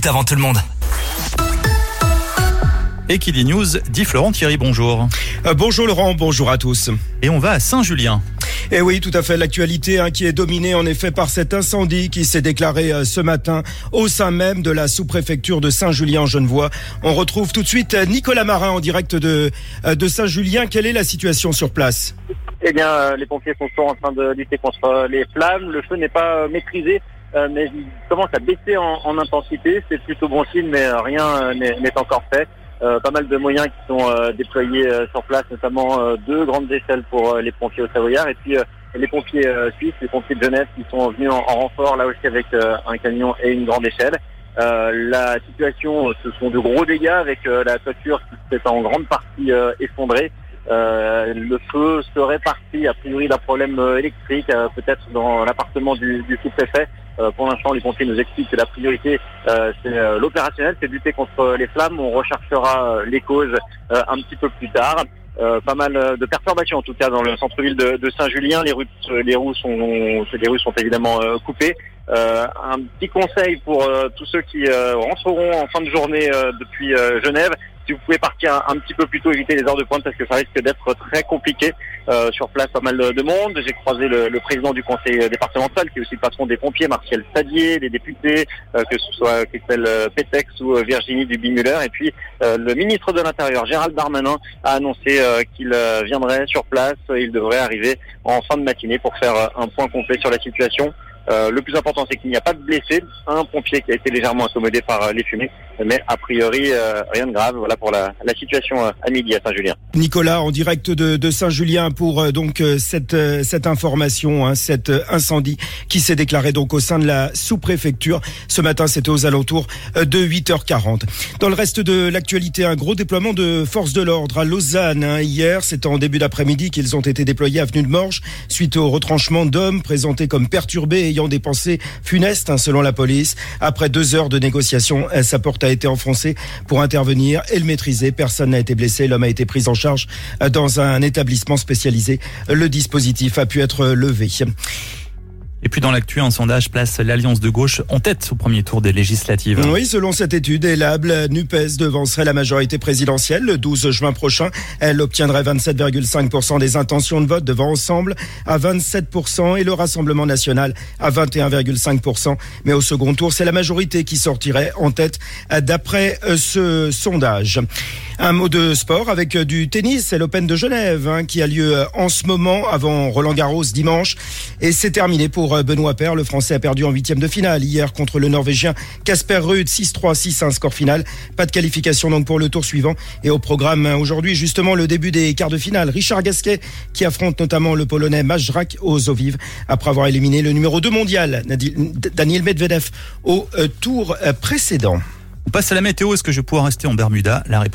avant tout le monde. Et qui dit news, dit Florent Thierry, bonjour. Bonjour Laurent, bonjour à tous. Et on va à Saint-Julien. Et oui, tout à fait, l'actualité qui est dominée en effet par cet incendie qui s'est déclaré ce matin au sein même de la sous-préfecture de Saint-Julien-en-Genevois. On retrouve tout de suite Nicolas Marin en direct de Saint-Julien. Quelle est la situation sur place ? Eh bien, les pompiers sont toujours en train de lutter contre les flammes. Le feu n'est pas maîtrisé, mais il commence à baisser en intensité. C'est plutôt bon signe, mais rien n'est encore fait. Pas mal de moyens qui sont déployés sur place, notamment 2 grandes échelles pour les pompiers au Savoyard et puis les pompiers suisses, les pompiers de Genève qui sont venus en renfort là aussi avec un camion et une grande échelle. La situation, ce sont de gros dégâts avec la toiture qui s'est en grande partie effondrée. Le feu serait parti a priori d'un problème électrique, peut-être dans l'appartement du sous-préfet. Pour l'instant, les pompiers nous expliquent que la priorité, c'est l'opérationnel, c'est de lutter contre les flammes. On recherchera les causes un petit peu plus tard. Pas mal de perturbations en tout cas dans le centre-ville de Saint-Julien. Les rues sont évidemment coupées. Un petit conseil pour tous ceux qui rentreront en fin de journée depuis Genève. Si vous pouvez partir un petit peu plus tôt, éviter les heures de pointe parce que ça risque d'être très compliqué. Sur place, pas mal de monde. J'ai croisé le président du conseil départemental, qui est aussi le patron des pompiers, Martial Sadier, les députés, que ce soit Christelle Pétex ou Virginie Duby-Muller. Et puis, le ministre de l'Intérieur, Gérald Darmanin, a annoncé qu'il viendrait sur place. Il devrait arriver en fin de matinée pour faire un point complet sur la situation. Le plus important, c'est qu'il n'y a pas de blessés. Un pompier qui a été légèrement incommodé par les fumées, mais a priori rien de grave. Voilà pour la situation à midi à Saint-Julien. Nicolas, en direct de Saint-Julien pour donc cette information, cet incendie qui s'est déclaré donc au sein de la sous-préfecture. Ce matin, c'était aux alentours de 8h40. Dans le reste de l'actualité, un gros déploiement de forces de l'ordre à Lausanne. Hier, c'était en début d'après-midi qu'ils ont été déployés avenue de Morges suite au retranchement d'hommes présentés comme perturbés ayant des pensées funestes, selon la police. Après 2 heures de négociation, sa porte a été enfoncée pour intervenir et le maîtriser. Personne n'a été blessé. L'homme a été pris en charge dans un établissement spécialisé. Le dispositif a pu être levé. Et puis dans l'actu, un sondage place l'Alliance de gauche en tête au premier tour des législatives. Oui, selon cette étude, la NUPES devancerait la majorité présidentielle le 12 juin prochain. Elle obtiendrait 27,5% des intentions de vote devant Ensemble à 27% et le Rassemblement national à 21,5%. Mais au second tour, c'est la majorité qui sortirait en tête d'après ce sondage. Un mot de sport avec du tennis, c'est l'Open de Genève qui a lieu en ce moment avant Roland-Garros dimanche. Et c'est terminé pour Benoît Paire. Le Français a perdu en 8e de finale hier contre le Norvégien Casper Ruud, 6-3, 6-1 score final. Pas de qualification donc pour le tour suivant. Et au programme aujourd'hui, justement, le début des quarts de finale. Richard Gasquet qui affronte notamment le Polonais Majrak aux eaux vives après avoir éliminé le numéro 2 mondial, Daniil Medvedev, au tour précédent. On passe à la météo. Est-ce que je vais pouvoir rester en Bermuda ? La réponse